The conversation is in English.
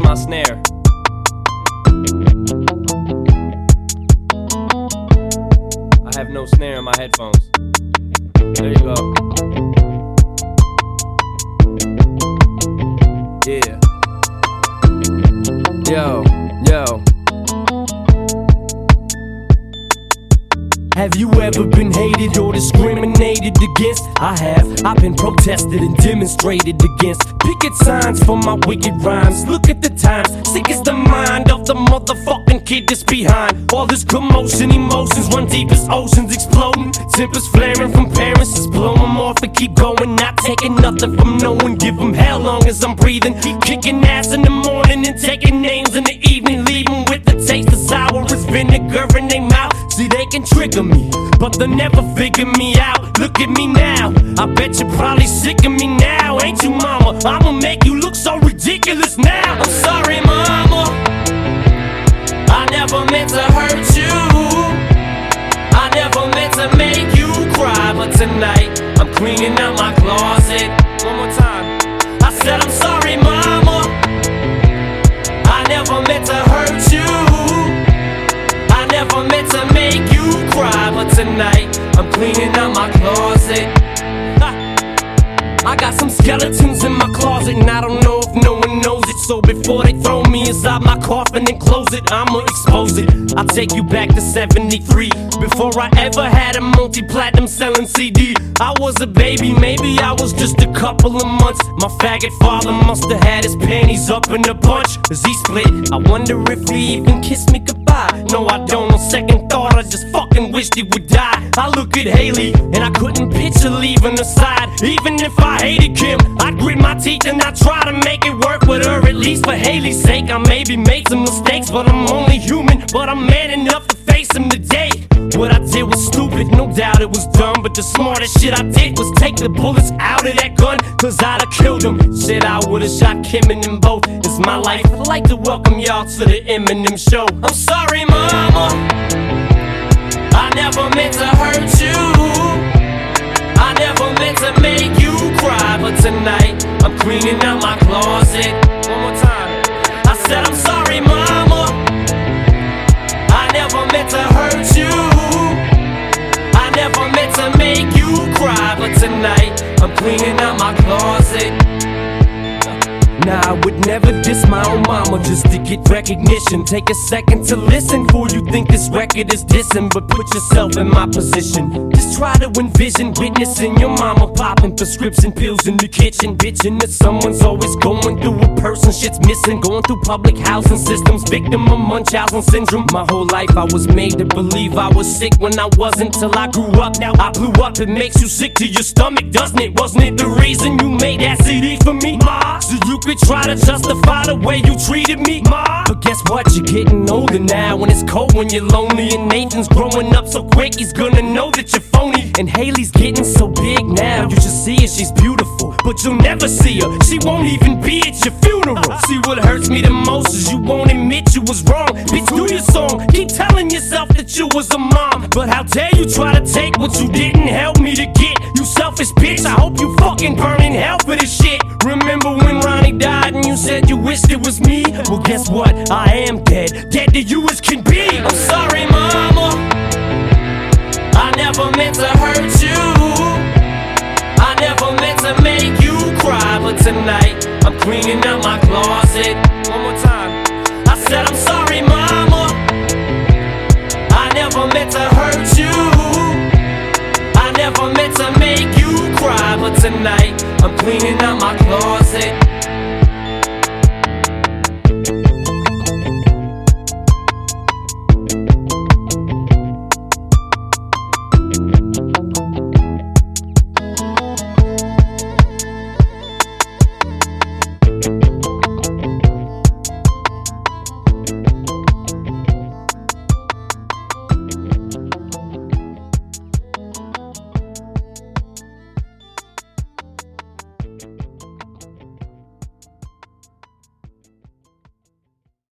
my snare. I have no snare in my headphones. There you go. Yeah. Yo. Have you ever been hated or discriminated against? I have. I've been protested and demonstrated against. Picket signs for my wicked rhymes. Look at the times. Sick is the mind of the motherfucking kid that's behind. All this commotion, emotions run deep as oceans exploding. Tempers flaring from parents, just blow them off and keep going. Not taking nothing from no one. Give them hell long as I'm breathing. Keep kicking ass in the morning and taking names in the evening. Leave them with the taste of sour as vinegar in their mouth. See, they can trigger me, but they'll never figure me out. Look at me now, I bet you're probably sick of me now. Ain't you, mama? I'ma make you look so ridiculous now. I'm sorry, mama, I never meant to hurt you. I never meant to make you cry. But tonight, I'm cleaning out my closet. One more time. I said I'm sorry, mama, I never meant to hurt you. I never meant to make you cry, but tonight I'm cleaning out my closet. I got some skeletons in my closet, and I don't know if no one knows it. So before they throw me inside my coffin and close it, I'ma expose it. I'll take you back to 73, before I ever had a multi-platinum selling CD. I was a baby, maybe I was just a couple of months. My faggot father must have had his panties up in a bunch. As he split, I wonder if he even kissed me goodbye. No, I don't. On second thought, I just fucking wished he would die. I look at Haley, and I couldn't picture leaving her side. Even if I hated Kim, I'd grit my teeth and I'd try to make it work with her. At least for Haley's sake, I maybe made some mistakes, but I'm only human. But I'm man enough to face them today. What I did was stupid, no doubt it was dumb, but the smartest shit I did was take the bullets out of that gun, cause I'd have killed him. Shit, I would've shot Kim and them both. It's my life. I'd like to welcome y'all to the Eminem show. I'm sorry, mama, I never meant to hurt you. I never meant to make you cry, but tonight I'm cleaning out my closet. One more time. I said I'm sorry, mama, I never meant to hurt you. I never meant to make you cry, but tonight I'm cleaning out my closet. Nah, I would never diss my own mama just to get recognition. Take a second to listen before you think this record is dissing. But put yourself in my position. Just try to envision witnessing your mama popping prescription pills in the kitchen, bitching that someone's always going through a person shit's missing. Going through public housing systems, victim of Munchausen syndrome. My whole life I was made to believe I was sick when I wasn't, till I grew up. Now I blew up. It makes you sick to your stomach, doesn't it? Wasn't it the reason you made that CD for me, ma? So you could try to justify the way you treated me, ma. But guess what? You're getting older now, when it's cold, when you're lonely. And Nathan's growing up so quick, he's gonna know that you're phony. And Haley's getting so big now, you should see her, she's beautiful, but you'll never see her. She won't even be at your funeral. See, what hurts me the most is you won't admit you was wrong. Bitch, do your song, keep telling yourself that you was a mom. But how dare you try to take what you didn't help me to get, you selfish bitch. I hope you fucking burn in hell for this shit. Remember when Ronnie died and you said you wished it was me? Well, guess what? I am dead, dead to you as can be. I'm sorry, mama, I never meant to hurt you. I never meant to make you cry, but tonight I'm cleaning out my closet. One more time. I said I'm sorry, mama, I never meant to hurt you. I never meant to make you cry, but tonight I'm cleaning out